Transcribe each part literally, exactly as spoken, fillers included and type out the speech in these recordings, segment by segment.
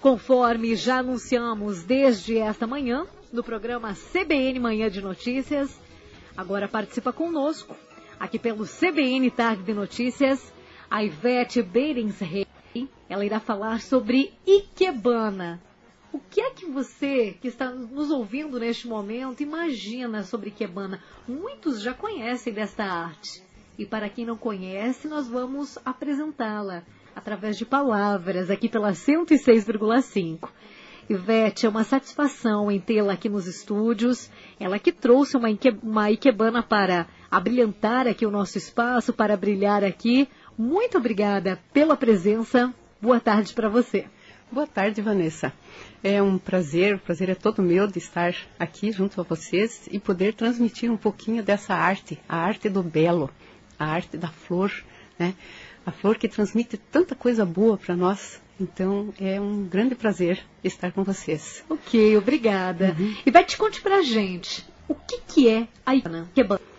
Conforme já anunciamos desde esta manhã, no programa C B N Manhã de Notícias, agora participa conosco, aqui pelo C B N Tarde de Notícias, a Ivete Beirens-Rey. Ela irá falar sobre Ikebana. O que é que você, que está nos ouvindo neste momento, imagina sobre Ikebana? Muitos já conhecem desta arte. E para quem não conhece, nós vamos apresentá-la através de palavras, aqui pela cento e seis vírgula cinco. Ivete, é uma satisfação em tê-la aqui nos estúdios. Ela que trouxe uma, Ike, uma Ikebana para abrilhantar aqui o nosso espaço, para brilhar aqui. Muito obrigada pela presença. Boa tarde para você. Boa tarde, Vanessa. É um prazer, o prazer é todo meu de estar aqui junto a vocês e poder transmitir um pouquinho dessa arte, a arte do belo, a arte da flor, né? A flor que transmite tanta coisa boa para nós. Então, é um grande prazer estar com vocês. Ok, obrigada. Uhum. E vai te conte pra gente, o que, que é a Ikebana?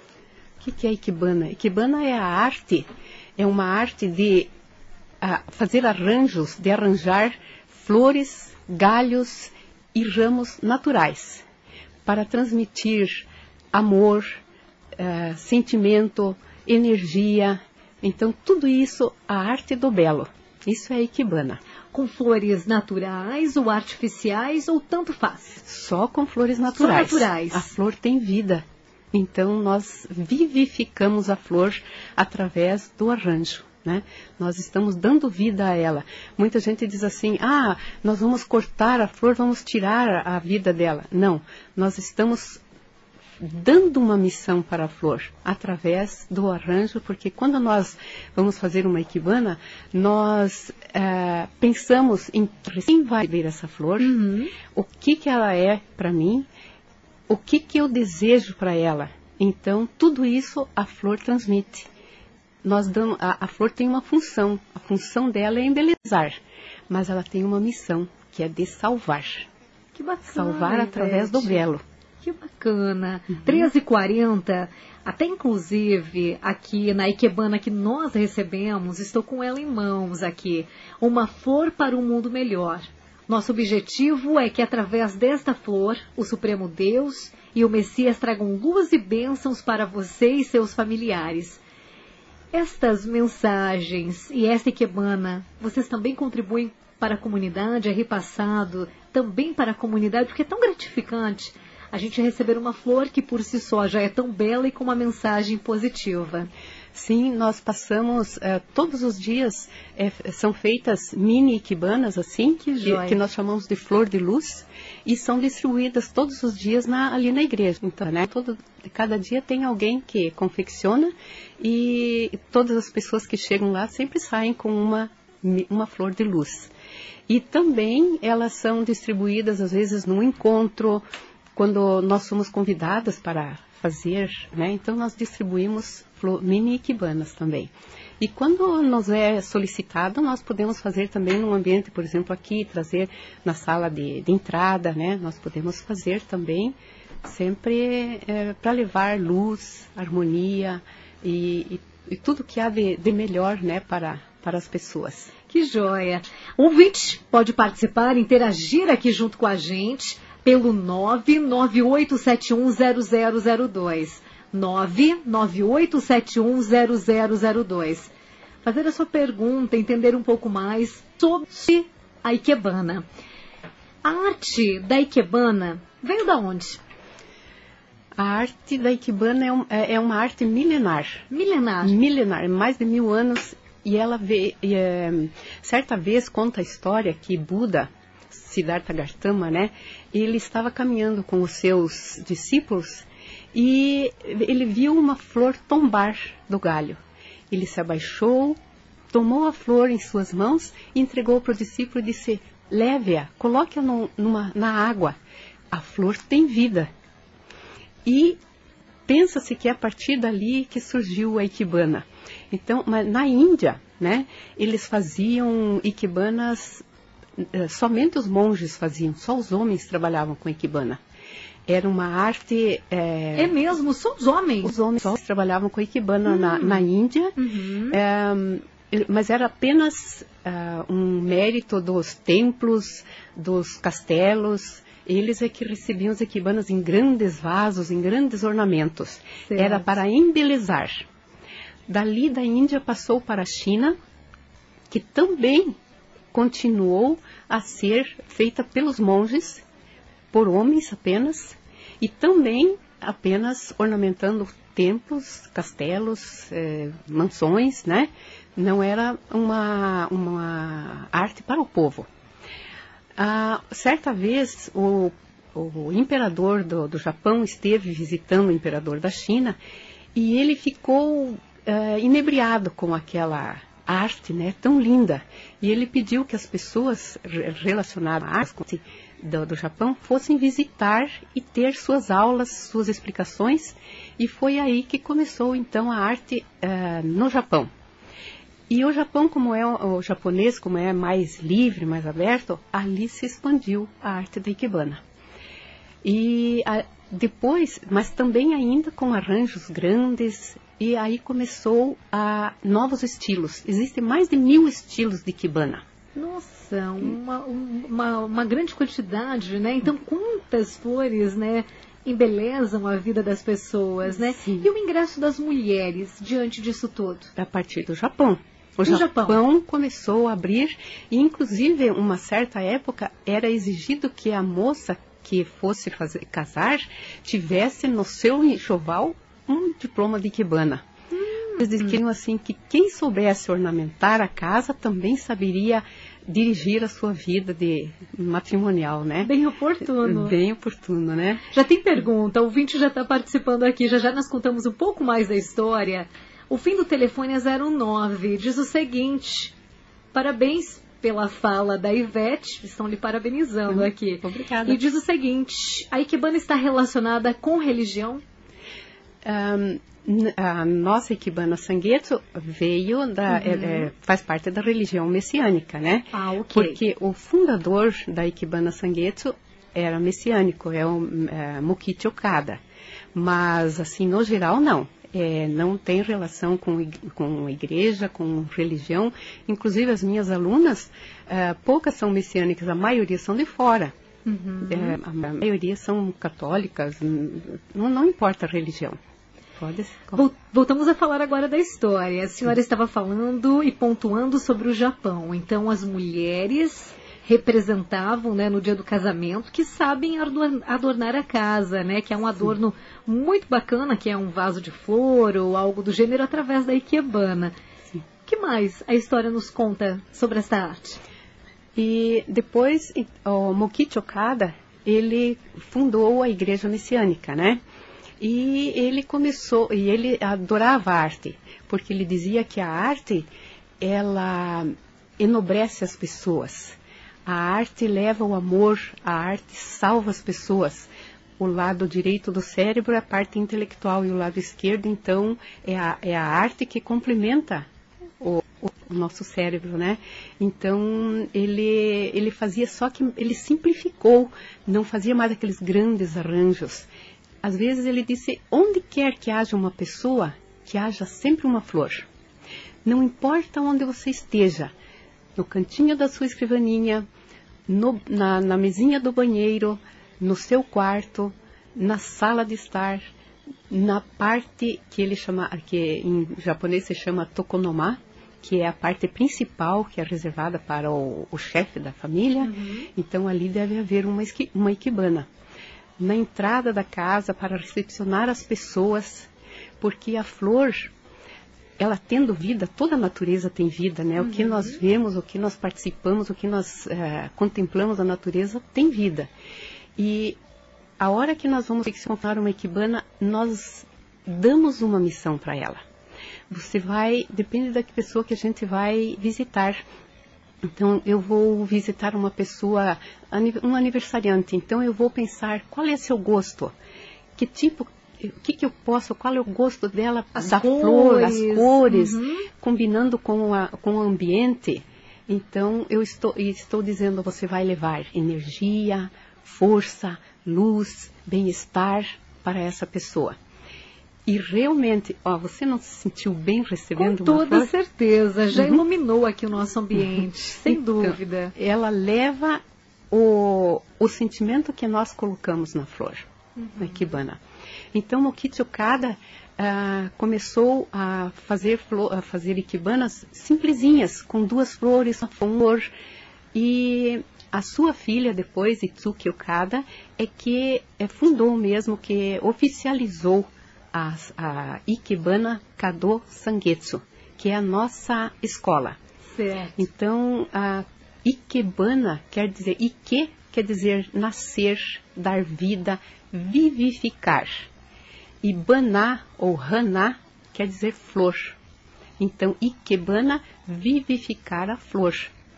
O que, que é a Ikebana? Ikebana é a arte, é uma arte de a, fazer arranjos, de arranjar flores, galhos e ramos naturais para transmitir amor, uh, sentimento, energia. Então, tudo isso, a arte do belo. Isso é a Ikebana. Com flores naturais ou artificiais ou tanto faz? Só com flores naturais. Só naturais. A flor tem vida. Então, nós vivificamos a flor através do arranjo, né? Nós estamos dando vida a ela. Muita gente diz assim, ah, nós vamos cortar a flor, vamos tirar a vida dela. Não, nós estamos dando uma missão para a flor, através do arranjo, porque quando nós vamos fazer uma Ikebana, nós uh, pensamos em quem vai ver essa flor, uhum. o que, que ela é para mim, o que, que eu desejo para ela. Então, tudo isso a flor transmite. Nós damos, a, a flor tem uma função, a função dela é embelezar, mas ela tem uma missão, que é de salvar. Que bacana, salvar através do belo. Que bacana. Uhum. treze e quarenta, até inclusive aqui na Ikebana que nós recebemos, estou com ela em mãos aqui, uma flor para um mundo melhor. Nosso objetivo é que através desta flor, o Supremo Deus e o Messias tragam luz e bênçãos para você e seus familiares. Estas mensagens e esta Ikebana, vocês também contribuem para a comunidade, é repassado também para a comunidade, porque é tão gratificante a gente receber uma flor que por si só já é tão bela e com uma mensagem positiva. Sim, nós passamos uh, todos os dias, é, são feitas mini Ikebanas assim, que, que, que nós chamamos de flor de luz, e são distribuídas todos os dias na, ali na igreja. Então, né, todo, cada dia tem alguém que confecciona e todas as pessoas que chegam lá sempre saem com uma, uma flor de luz. E também elas são distribuídas às vezes num encontro, quando nós somos convidadas para fazer, né? Então nós distribuímos mini Ikebanas também. E quando nos é solicitado, nós podemos fazer também num ambiente, por exemplo, aqui, trazer na sala de, de entrada, né? Nós podemos fazer também, sempre é, para levar luz, harmonia e, e, e tudo que há de, de melhor, né? para, para as pessoas. Que joia! O ouvinte pode participar, interagir aqui junto com a gente, pelo nove nove oito sete um zero zero zero dois. nove nove oito sete um zero zero zero dois. Fazer a sua pergunta, entender um pouco mais sobre a Ikebana. A arte da Ikebana veio da onde? A arte da Ikebana é, um, é, é uma arte milenar. Milenar? Milenar, mais de mil anos. E ela vê, e, é, certa vez conta a história que Buda, Siddhartha Gautama, né? Ele estava caminhando com os seus discípulos e ele viu uma flor tombar do galho. Ele se abaixou, tomou a flor em suas mãos e entregou para o discípulo e disse, leve-a, coloque-a no, numa, na água. A flor tem vida. E pensa-se que é a partir dali que surgiu a Ikebana. Então, mas na Índia, né, eles faziam Ikebanas, somente os monges faziam, só os homens trabalhavam com Ikebana. Era uma arte... É, é mesmo? Só os homens? Os homens só trabalhavam com Ikebana hum. na, na Índia. Uhum. É, mas era apenas uh, um mérito dos templos, dos castelos. Eles é que recebiam os ikibanas em grandes vasos, em grandes ornamentos. Certo. Era para embelezar. Dali da Índia passou para a China, que também continuou a ser feita pelos monges, por homens apenas, e também apenas ornamentando templos, castelos, eh, mansões, né? Não era uma, uma arte para o povo. Ah, certa vez, o, o imperador do, do Japão esteve visitando o imperador da China e ele ficou uh, inebriado com aquela arte, né, tão linda. E ele pediu que as pessoas relacionadas à arte do, do Japão fossem visitar e ter suas aulas, suas explicações. E foi aí que começou, então, a arte uh, no Japão. E o Japão, como é o, o japonês, como é mais livre, mais aberto, ali se expandiu a arte da ikebana. E a, depois, mas também ainda com arranjos grandes, e aí começou a novos estilos. Existem mais de mil estilos de ikebana. Nossa, uma, uma, uma grande quantidade, né? Então, quantas flores, né, embelezam a vida das pessoas, né? Sim. E o ingresso das mulheres diante disso tudo? A partir do Japão. O Japão, Japão começou a abrir, e inclusive, uma certa época, era exigido que a moça que fosse fazer, casar tivesse no seu enxoval um diploma de ikebana. Hum. Eles diziam assim que quem soubesse ornamentar a casa também saberia dirigir a sua vida de matrimonial, né? Bem oportuno. Bem oportuno, né? Já tem pergunta, o ouvinte já está participando aqui, já já nós contamos um pouco mais da história. O fim do telefone é zero nove, diz o seguinte: parabéns pela fala da Ivete, estão lhe parabenizando hum, aqui. Obrigada. E diz o seguinte: a ikebana está relacionada com religião? Um, a nossa ikebana Sangetsu veio da, uhum. é, é, faz parte da religião messiânica, né? Ah, ok. Porque o fundador da ikebana Sangetsu era messiânico, é o é, Mukichi Okada. Mas, assim, no geral, não. É, não tem relação com, com igreja, com religião. Inclusive, as minhas alunas, é, poucas são messiânicas, a maioria são de fora. Uhum. É, a maioria são católicas, não, não importa a religião. Pode ser. Voltamos a falar agora da história. A senhora estava falando e pontuando sobre o Japão. Então, as mulheres representavam, né, no dia do casamento, que sabem adornar a casa, né, que é um adorno Sim. muito bacana, que é um vaso de flor ou algo do gênero, através da ikebana. O que mais a história nos conta sobre essa arte? E depois, o Mukichi Okada, ele fundou a igreja messiânica, né? E ele começou, e ele adorava a arte, porque ele dizia que a arte, ela enobrece as pessoas. A arte leva o amor, a arte salva as pessoas. O lado direito do cérebro é a parte intelectual e o lado esquerdo, então, é a, é a arte que complementa o, o, o nosso cérebro, né? Então, ele, ele fazia só que ele simplificou, não fazia mais aqueles grandes arranjos. Às vezes ele disse, onde quer que haja uma pessoa, que haja sempre uma flor. Não importa onde você esteja, no cantinho da sua escrivaninha, no, na, na mesinha do banheiro, no seu quarto, na sala de estar, na parte que ele chama, que em japonês se chama tokonoma, que é a parte principal, que é reservada para o, o chefe da família. Uhum. Então ali deve haver uma, uma ikebana. Na entrada da casa, para recepcionar as pessoas, porque a flor, ela tendo vida, toda a natureza tem vida, né? Uhum. O que nós vemos, o que nós participamos, o que nós uh, contemplamos a natureza tem vida. E a hora que nós vamos confeccionar uma ikebana, nós damos uma missão para ela. Você vai, depende da pessoa que a gente vai visitar. Então, eu vou visitar uma pessoa, um aniversariante, então eu vou pensar qual é seu gosto, que tipo, o que, que eu posso, qual é o gosto dela, as da cores. flor, as cores, uhum. combinando com, a, com o ambiente. Então, eu estou, estou dizendo, você vai levar energia, força, luz, bem-estar para essa pessoa. E realmente, ó, você não se sentiu bem recebendo Com uma toda flor? certeza, já Uhum. iluminou aqui o nosso ambiente, Uhum. sem Então, dúvida. Ela leva o, o sentimento que nós colocamos na flor, uhum. na ikebana. Então, Mokichi Okada ah, começou a fazer, flor, a fazer ikebanas simplesinhas, com duas flores, uma flor. E a sua filha, depois, Itsuki Okada, é que é, fundou mesmo, que oficializou a, a Ikebana Kado Sangetsu, que é a nossa escola. Certo. Então, a Ikebana quer dizer, Ike quer dizer nascer, dar vida, vivificar. E Bana ou Hana quer dizer flor. Então, Ikebana, vivificar a flor.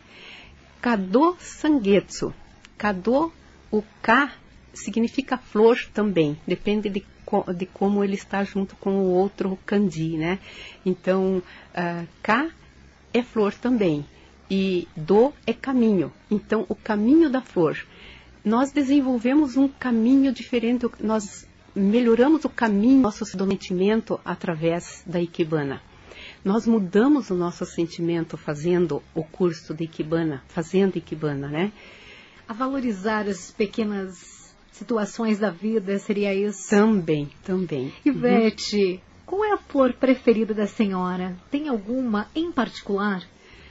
Kado Sangetsu. Kado, o Ka significa flor também, depende de, co, de como ele está junto com o outro kanji, né? Então, uh, Ka é flor também, e Do é caminho. Então, o caminho da flor. Nós desenvolvemos um caminho diferente, nós melhoramos o caminho, nosso sentimento através da ikebana. Nós mudamos o nosso sentimento fazendo o curso de ikebana, fazendo ikebana, né? A valorizar as pequenas situações da vida, seria isso? Também, também. Ivete, uhum. qual é a flor preferida da senhora? Tem alguma em particular?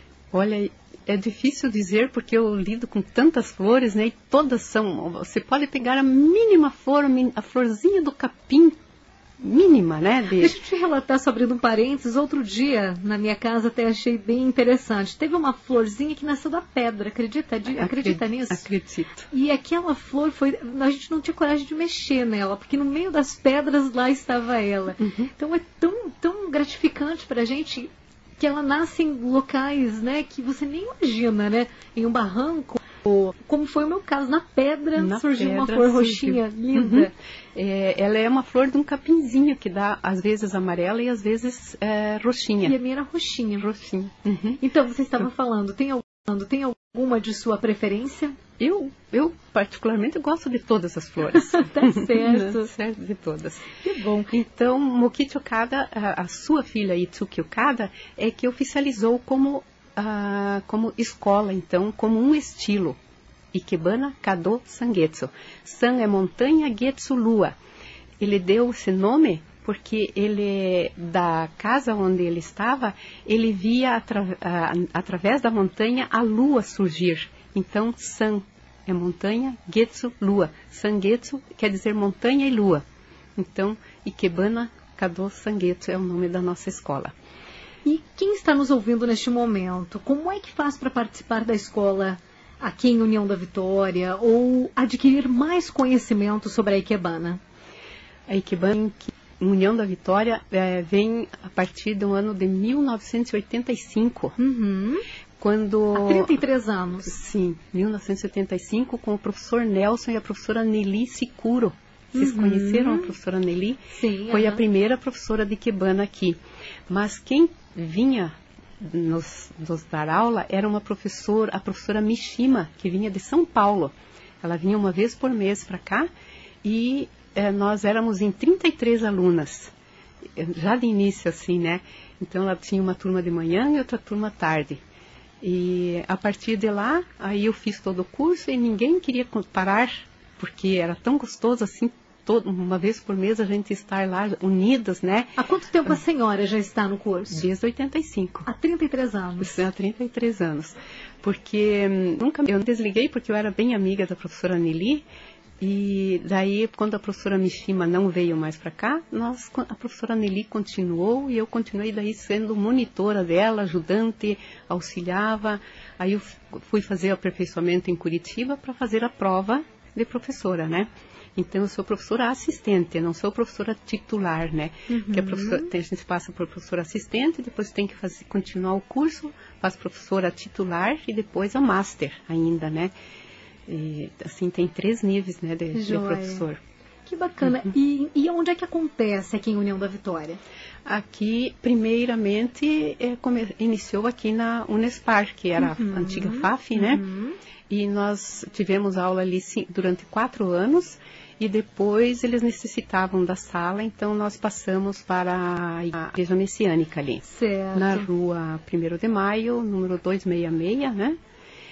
Olha, é difícil dizer porque eu lido com tantas flores, né? E todas são... Você pode pegar a mínima flor, a florzinha do capim, mínima, né? De... Deixa eu te relatar, só abrindo um parênteses, outro dia na minha casa até achei bem interessante. Teve uma florzinha que nasceu da pedra, acredita? Acredita Acredito, nisso? Acredito. E aquela flor foi, a gente não tinha coragem de mexer nela, porque no meio das pedras lá estava ela. Uhum. Então é tão, tão gratificante pra gente que ela nasce em locais, né, que você nem imagina, né? Em um barranco, ou, como foi o meu caso, na pedra na surgiu pedra, uma flor surgiu. roxinha, linda. Uhum. É, ela é uma flor de um capinzinho que dá, às vezes, amarela e às vezes é, roxinha. E a minha era roxinha. Roxinha. Uhum. Então, você estava então. falando, tem, algum, tem alguma de sua preferência? Eu, eu particularmente, gosto de todas as flores. Tá certo. certo, de todas. Que bom. Então, Mokichi Okada, a, a sua filha Itsuki Okada, é que oficializou como, uh, como escola, então, como um estilo. Ikebana Kado Sangetsu. San é montanha, Getsu lua. Ele deu esse nome porque ele, da casa onde ele estava, ele via atra, a, através da montanha a lua surgir. Então, San é montanha, Getsu, lua. Sangetsu quer dizer montanha e lua. Então, Ikebana Kado Sangetsu é o nome da nossa escola. E quem está nos ouvindo neste momento, como é que faz para participar da escola aqui em União da Vitória ou adquirir mais conhecimento sobre a Ikebana? A Ikebana em União da Vitória é, vem a partir do ano de mil novecentos e oitenta e cinco. Uhum. Quando... Há trinta e três anos. Sim, mil novecentos e oitenta e cinco, com o professor Nelson e a professora Nelly Sicuro. Vocês uhum. conheceram a professora Nelly? Sim. Foi uhum. a primeira professora de Ikebana aqui. Mas quem vinha nos, nos dar aula era uma professora, a professora Mishima, que vinha de São Paulo. Ela vinha uma vez por mês para cá e eh, nós éramos em trinta e três alunas. Já de início assim, né? Então ela tinha uma turma de manhã e outra turma à tarde. E a partir de lá, aí eu fiz todo o curso e ninguém queria parar, porque era tão gostoso assim, todo, uma vez por mês a gente estar lá unidas, né? Há quanto tempo a senhora já está no curso? Desde oitenta e cinco. Há trinta e três anos. Há trinta e três anos. Porque nunca eu desliguei, porque eu era bem amiga da professora Nelly. E daí, quando a professora Mishima não veio mais para cá, nós, a professora Nelly continuou e eu continuei daí sendo monitora dela, ajudante, auxiliava. Aí eu fui fazer o aperfeiçoamento em Curitiba para fazer a prova de professora, né? Então, eu sou professora assistente, não sou professora titular, né? Uhum. Porque a, professora, a gente passa por professora assistente, depois tem que fazer, continuar o curso, faz professora titular e depois a master ainda, né? E, assim, tem três níveis, né, de, de professor. Que bacana. Uhum. E, e onde é que acontece aqui em União da Vitória? Aqui, primeiramente, é, come, iniciou aqui na Unespar, que era uhum. a antiga F A F, né? Uhum. e nós tivemos aula ali durante quatro anos, e depois eles necessitavam da sala, então nós passamos para a Igreja Messiânica ali. Certo. Na rua primeiro de maio, número duzentos e sessenta e seis, né?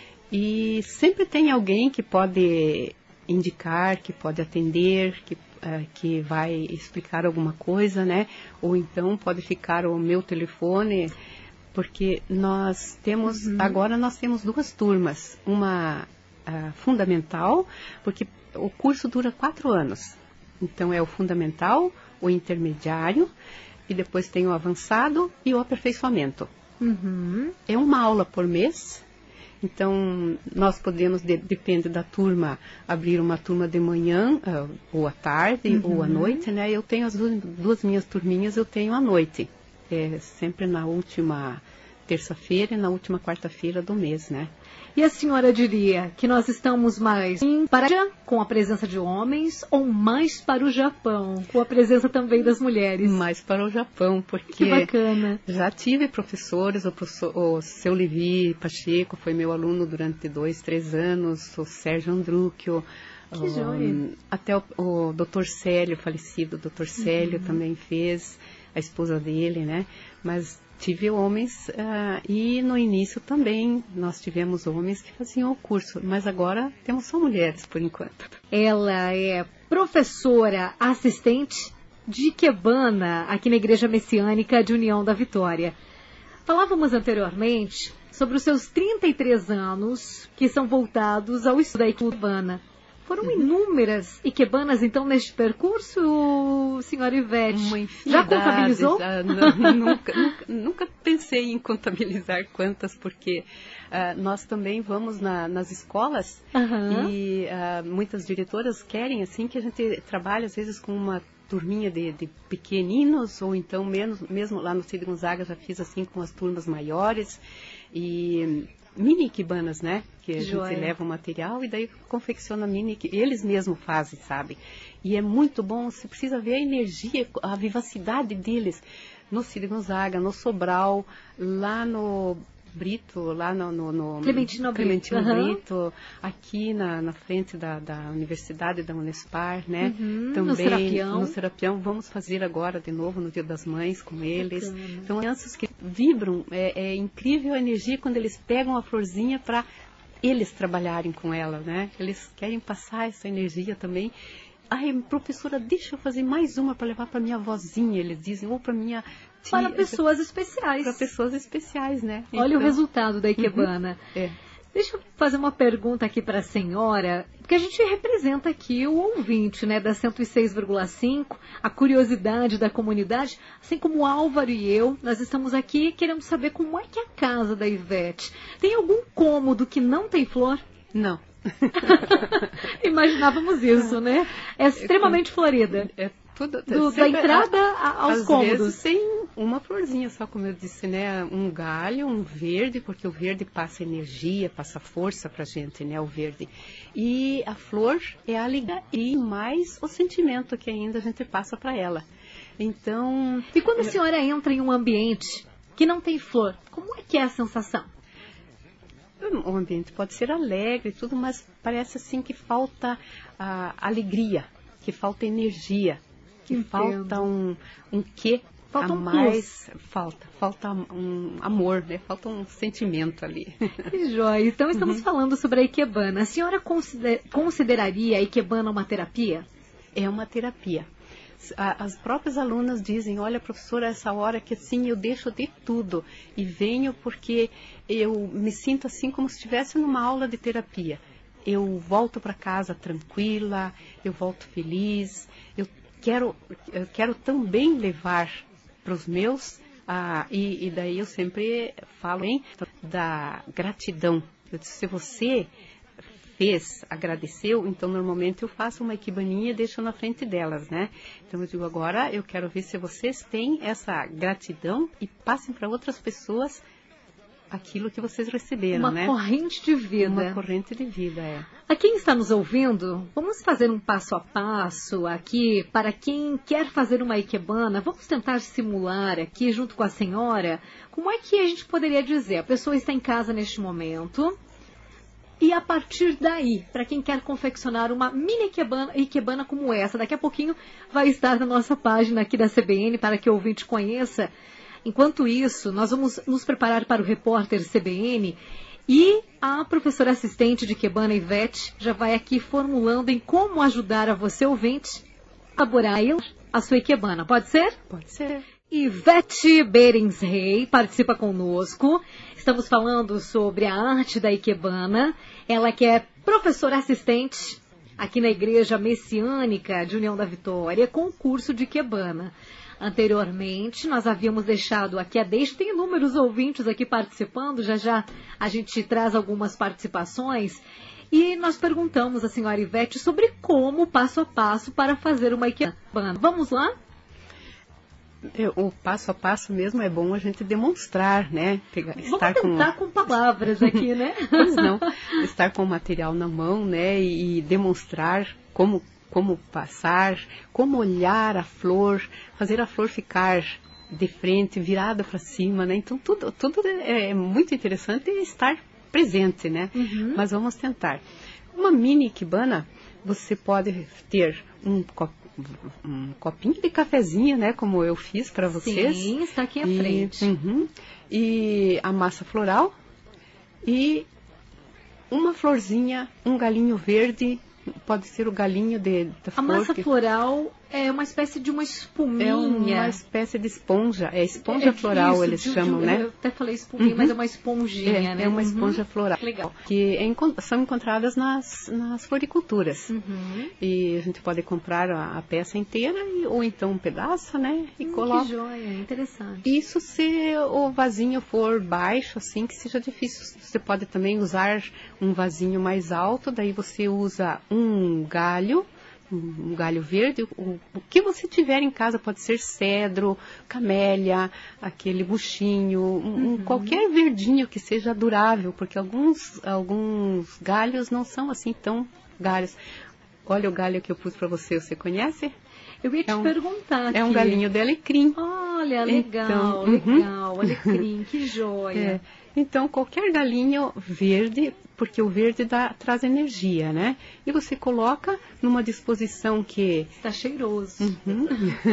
E sempre tem alguém que pode indicar, que pode atender, que, uh, que vai explicar alguma coisa, né? Ou então pode ficar o meu telefone, porque nós temos, uhum. agora nós temos duas turmas, uma uh, fundamental, porque o curso dura quatro anos. Então é o fundamental, o intermediário, e depois tem o avançado e o aperfeiçoamento. Uhum. É uma aula por mês. Então, nós podemos, de, depende da turma, abrir uma turma de manhã, uh, ou à tarde, uhum. ou à noite, né? Eu tenho as duas, duas minhas turminhas, eu tenho à noite. É sempre na última terça-feira e na última quarta-feira do mês, né? E a senhora diria que nós estamos mais para com a presença de homens ou mais para o Japão, com a presença também das mulheres? Mais para o Japão, porque que bacana. Já tive professores, o, professor, o seu Levi Pacheco foi meu aluno durante dois, três anos, o Sérgio Andrúquio, que um, joia. Até o, o doutor Célio, falecido, o doutor Célio uhum. também fez, a esposa dele, né? Mas tive homens, uh, e no início também nós tivemos homens que faziam o curso, mas agora temos só mulheres por enquanto. Ela é professora assistente de Ikebana aqui na Igreja Messiânica de União da Vitória. Falávamos anteriormente sobre os seus trinta e três anos que são voltados ao estudo da Ikebana. Foram uhum. inúmeras Ikebanas, então, neste percurso, senhora Ivete? Já contabilizou? Já, não, nunca, nunca, nunca pensei em contabilizar quantas, porque uh, nós também vamos na, nas escolas uhum. e uh, muitas diretoras querem, assim, que a gente trabalhe, às vezes, com uma turminha de, de pequeninos, ou então, menos, mesmo lá no Cid Gonzaga, já fiz, assim, com as turmas maiores. E mini Ikebanas, né? Que a Joia. gente leva o material e daí confecciona mini, eles mesmos fazem, sabe? E é muito bom, você precisa ver a energia, a vivacidade deles no Cid Gonzaga, no Sobral, lá no Brito, lá no, no, no Clementino, Clementino Brito, Brito uhum. aqui na, na frente da, da Universidade da Unespar, né? Uhum, também no Serapião. no Serapião, vamos fazer agora de novo no Dia das Mães com eles. Bacana. Então, crianças que vibram, é, é incrível a energia quando eles pegam a florzinha para eles trabalharem com ela, né? Eles querem passar essa energia também. Ai, professora, deixa eu fazer mais uma para levar para minha vozinha, eles dizem, ou para minha tia. Para pessoas especiais. Para pessoas especiais, né? Olha então o resultado da Ikebana. Uhum. É. Deixa eu fazer uma pergunta aqui para a senhora, porque a gente representa aqui o ouvinte, né, da cento e seis vírgula cinco, a curiosidade da comunidade, assim como o Álvaro e eu, nós estamos aqui querendo saber como é que é a casa da Ivete. Tem algum cômodo que não tem flor? Não. Imaginávamos isso, né? É extremamente florida. É tudo, Do, da entrada a, aos às cômodos. Vezes tem uma florzinha só, como eu disse, né? Um galho, um verde, porque o verde passa energia, passa força pra gente, né? O verde. E a flor é a alegria e mais o sentimento que ainda a gente passa para ela. Então... E quando a senhora entra em um ambiente que não tem flor, como é que é a sensação? O ambiente pode ser alegre e tudo, mas parece assim que falta a alegria, que falta energia, que Entendo. falta um, um quê falta a um mais, plus. falta, falta um amor, né? Falta um sentimento ali. Que joia! Então estamos uhum. falando sobre a Ikebana. A senhora consider, consideraria a Ikebana uma terapia? É uma terapia. As próprias alunas dizem, olha, professora, essa hora que assim eu deixo de tudo e venho porque eu me sinto assim como se estivesse numa aula de terapia. Eu volto para casa tranquila, eu volto feliz, eu quero, eu quero também levar para os meus, ah, e, e daí eu sempre falo hein, da gratidão. Eu disse, se você fez, agradeceu, então normalmente eu faço uma equibaninha e deixo na frente delas, né? Então eu digo, agora eu quero ver se vocês têm essa gratidão e passem para outras pessoas aquilo que vocês receberam, uma né? Uma corrente de vida. Uma corrente de vida, é. A quem está nos ouvindo, vamos fazer um passo a passo aqui, para quem quer fazer uma Ikebana, vamos tentar simular aqui, junto com a senhora, como é que a gente poderia dizer? A pessoa está em casa neste momento, E a partir daí, para quem quer confeccionar uma mini ikebana, ikebana como essa, daqui a pouquinho vai estar na nossa página aqui da C B N para que o ouvinte conheça. Enquanto isso, nós vamos nos preparar para o repórter C B N e a professora assistente de ikebana, Ivete, já vai aqui formulando em como ajudar a você, ouvinte, a elaborar a sua ikebana. Pode ser? Pode ser. Ivete Berens-Rey participa conosco. Estamos falando sobre a arte da ikebana. Ela que é professora assistente aqui na Igreja Messiânica de União da Vitória, com o curso de ikebana. Anteriormente, nós havíamos deixado aqui a deixa, tem inúmeros ouvintes aqui participando, já já a gente traz algumas participações. E nós perguntamos à senhora Ivete sobre como, passo a passo, para fazer uma ikebana. Vamos lá? O passo a passo mesmo é bom a gente demonstrar, né? Pegar, Vamos estar tentar com... com palavras aqui, né? Pois não, estar com o material na mão, né? E demonstrar como, como passar, como olhar a flor, fazer a flor ficar de frente, virada para cima, né? Então tudo, tudo é muito interessante estar presente, né? Uhum. Mas vamos tentar. Uma mini ikebana, você pode ter um copo, um copinho de cafezinho, né, como eu fiz para vocês. Sim, está aqui à e, frente. Uhum, e a massa floral e uma florzinha, um galinho verde, pode ser o galinho de, da a flor. A massa que... floral é uma espécie de uma espuminha. É uma espécie de esponja, é esponja é, floral isso, eles de, chamam, de, né? Eu até falei espuminha, uhum. Mas é uma esponjinha, é, né? É uma esponja uhum. floral. Legal. Que é, são encontradas nas, nas floriculturas. Uhum. E a gente pode comprar a, a peça inteira, e, ou então um pedaço, né? E hum, coloca. Que joia, interessante. Isso se o vasinho for baixo, assim, que seja difícil. Você pode também usar um vasinho mais alto, daí você usa um galho, um galho verde, o, o que você tiver em casa, pode ser cedro, camélia, aquele buchinho, um, uhum. qualquer verdinho que seja durável, porque alguns, alguns galhos não são assim tão galhos. Olha o galho que eu pus para você, você conhece? Eu ia te é um, perguntar É aqui. um galinho de alecrim. Olha, legal, então, legal, uhum. Alecrim, que joia. É. Então, qualquer galinho verde, porque o verde dá, traz energia, né? E você coloca numa disposição que... Está cheiroso. Uhum.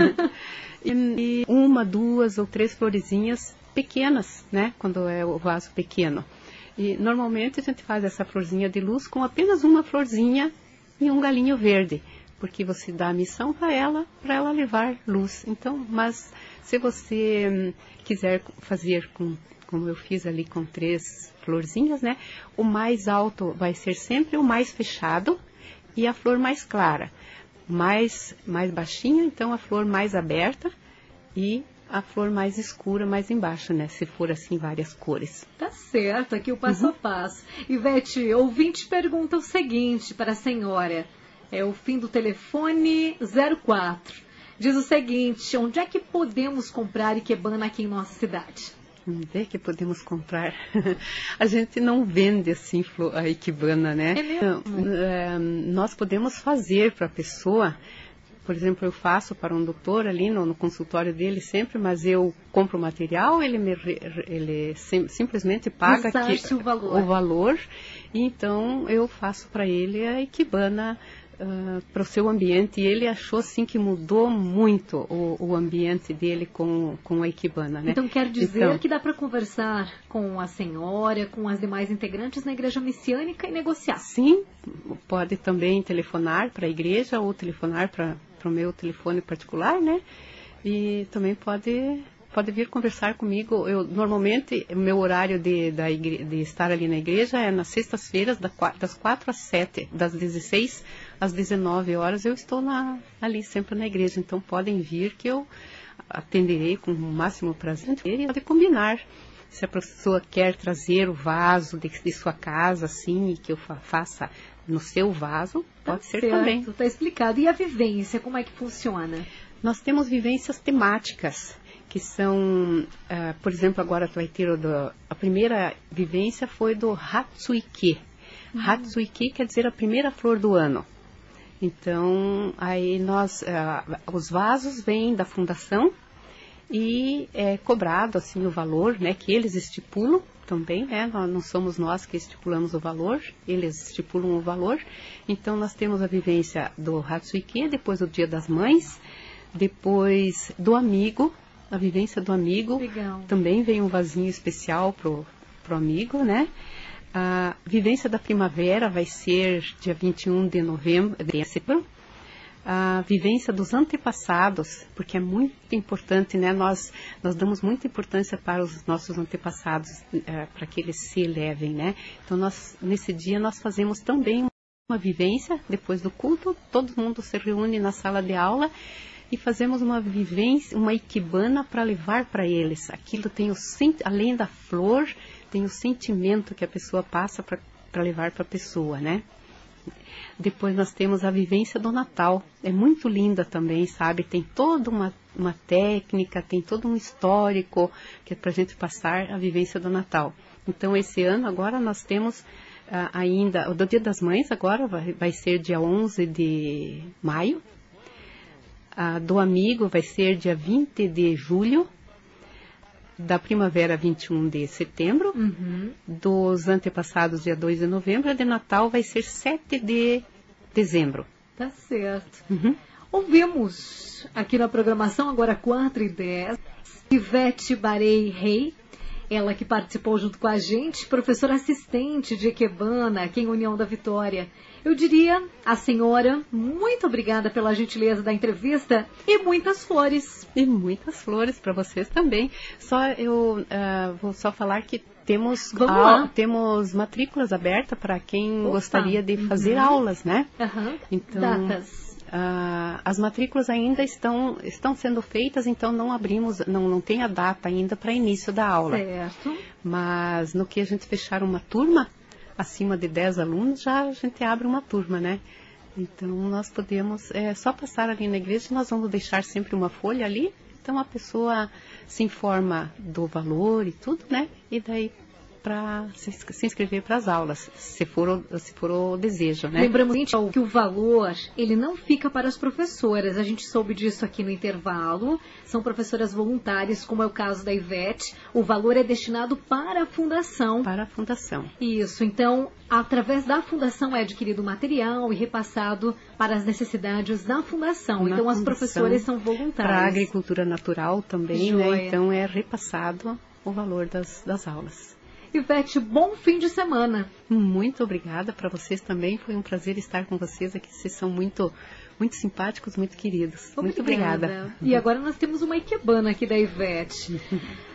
E uma, duas ou três florezinhas pequenas, né? Quando é o vaso pequeno. E normalmente a gente faz essa florzinha de luz com apenas uma florzinha e um galinho verde. Porque você dá a missão para ela, para ela levar luz. Então, mas se você hum, quiser fazer com... como eu fiz ali com três florzinhas, né? O mais alto vai ser sempre o mais fechado e a flor mais clara. Mais, mais baixinha, então a flor mais aberta e a flor mais escura mais embaixo, né? Se for assim, várias cores. Tá certo, aqui o passo uhum. a passo. Ivete, ouvinte pergunta o seguinte para a senhora. É o fim do telefone zero quatro. Diz o seguinte, onde é que podemos comprar ikebana aqui em nossa cidade? Onde é que podemos comprar? A gente não vende assim a ikebana, né? É mesmo? É, nós podemos fazer para a pessoa, por exemplo, eu faço para um doutor ali no, no consultório dele sempre, mas eu compro o material, ele, me, ele sim, simplesmente paga que, o valor. o valor, e então eu faço para ele a ikebana Uh, para o seu ambiente, e ele achou assim que mudou muito o, o ambiente dele com, com a ikebana, né? Então quer dizer então, que dá para conversar com a senhora, com as demais integrantes na igreja messiânica e negociar? Sim, pode também telefonar para a igreja ou telefonar para o meu telefone particular, né? E também pode pode vir conversar comigo. Eu normalmente o meu horário de, da igre, de estar ali na igreja é nas sextas-feiras das quatro às sete, das dezesseis às dezenove horas eu estou na, ali sempre na igreja. Então podem vir que eu atenderei com o máximo prazer e pode combinar. Se a pessoa quer trazer o vaso de, de sua casa, assim, e que eu fa faça no seu vaso, pode tá ser certo, também. Está explicado. E a vivência, como é que funciona? Nós temos vivências temáticas, que são, uh, por exemplo, agora vai ter o do, a primeira vivência foi do Hatsuiki. Uhum. Hatsuiki quer dizer a primeira flor do ano. Então, aí nós, uh, os vasos vêm da fundação e é cobrado assim o valor, né, que eles estipulam também, né? Nós, não somos nós que estipulamos o valor, eles estipulam o valor. Então, nós temos a vivência do Hatsuki, depois o Dia das Mães, depois do amigo, a vivência do amigo. Legal. Também vem um vasinho especial pro, pro amigo, né? A vivência da primavera vai ser dia vinte e um de novembro, de setembro. A vivência dos antepassados, porque é muito importante, né? Nós, nós damos muita importância para os nossos antepassados, é, para que eles se elevem, né? Então, nós, nesse dia, nós fazemos também uma vivência, depois do culto, todo mundo se reúne na sala de aula e fazemos uma vivência, uma ikebana para levar para eles. Aquilo tem o, além da flor, tem o sentimento que a pessoa passa para levar para a pessoa, né? Depois nós temos a vivência do Natal. É muito linda também, sabe? Tem toda uma, uma técnica, tem todo um histórico que é para a gente passar a vivência do Natal. Então, esse ano, agora nós temos uh, ainda... O do Dia das Mães agora vai, vai ser dia onze de maio. Uh, do Amigo vai ser dia vinte de julho. Da primavera, vinte e um de setembro, uhum. Dos antepassados, dia dois de novembro, a de Natal vai ser sete de dezembro. Tá certo. Uhum. Ouvimos aqui na programação, agora quatro e dez, Ivete Barei Rei, ela que participou junto com a gente, professora assistente de ikebana aqui em União da Vitória. Eu diria, a senhora, muito obrigada pela gentileza da entrevista e muitas flores. E muitas flores para vocês também. Só eu uh, vou só falar que temos, a, temos matrículas abertas para quem Opa. gostaria de fazer uhum. aulas, né? Uhum. Então, datas. Uh, as matrículas ainda estão, estão sendo feitas, então não abrimos, não, não tem a data ainda para início da aula. Certo. Mas no que a gente fechar uma turma, acima de dez alunos, já a gente abre uma turma, né? Então, nós podemos, é só passar ali na igreja, nós vamos deixar sempre uma folha ali, então a pessoa se informa do valor e tudo, né? E daí, para se, se inscrever para as aulas, se for, o, se for o desejo, né? Lembramos que o valor, ele não fica para as professoras, a gente soube disso aqui no intervalo, são professoras voluntárias, como é o caso da Ivete, o valor é destinado para a fundação. Para a fundação. Isso, então, através da fundação é adquirido material e repassado para as necessidades da fundação, Na então as fundação, professoras são voluntárias. Para a agricultura natural também, Joia. né? Então é repassado o valor das, das aulas. Ivete, bom fim de semana. Muito obrigada para vocês também. Foi um prazer estar com vocês aqui. Vocês são muito, muito simpáticos, muito queridos. Obrigada. Muito obrigada. E agora nós temos uma ikebana aqui da Ivete.